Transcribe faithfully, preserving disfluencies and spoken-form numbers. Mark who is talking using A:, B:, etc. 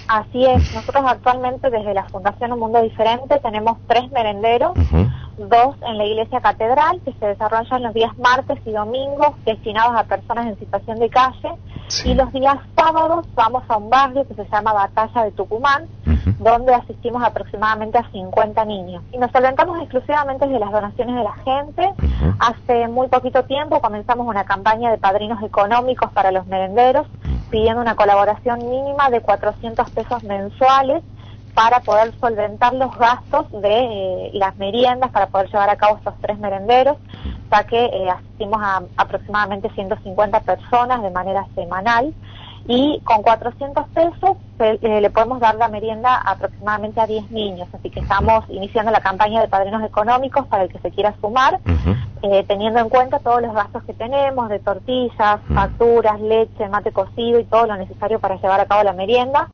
A: Así es, nosotros actualmente desde la Fundación Un Mundo Diferente tenemos tres merenderos, uh-huh. dos en la Iglesia Catedral, que se desarrollan los días martes y domingos, destinados a personas en situación de calle, sí. y los días sábados vamos a un barrio que se llama Batalla de Tucumán, uh-huh. donde asistimos aproximadamente a cincuenta niños. Y nos solventamos exclusivamente de las donaciones de la gente. Uh-huh. Hace muy poquito tiempo comenzamos una campaña de padrinos económicos para los merenderos, pidiendo una colaboración mínima de cuatrocientos pesos mensuales para poder solventar los gastos de eh, las meriendas, para poder llevar a cabo estos tres merenderos, ya que eh, asistimos a aproximadamente ciento cincuenta personas de manera semanal, y con cuatrocientos pesos eh, le podemos dar la merienda aproximadamente a diez niños, así que estamos iniciando la campaña de padrinos económicos para el que se quiera sumar, uh-huh. eh, teniendo en cuenta todos los gastos que tenemos de tortillas, uh-huh. facturas, leche, mate cocido y todo lo necesario para llevar a cabo la merienda.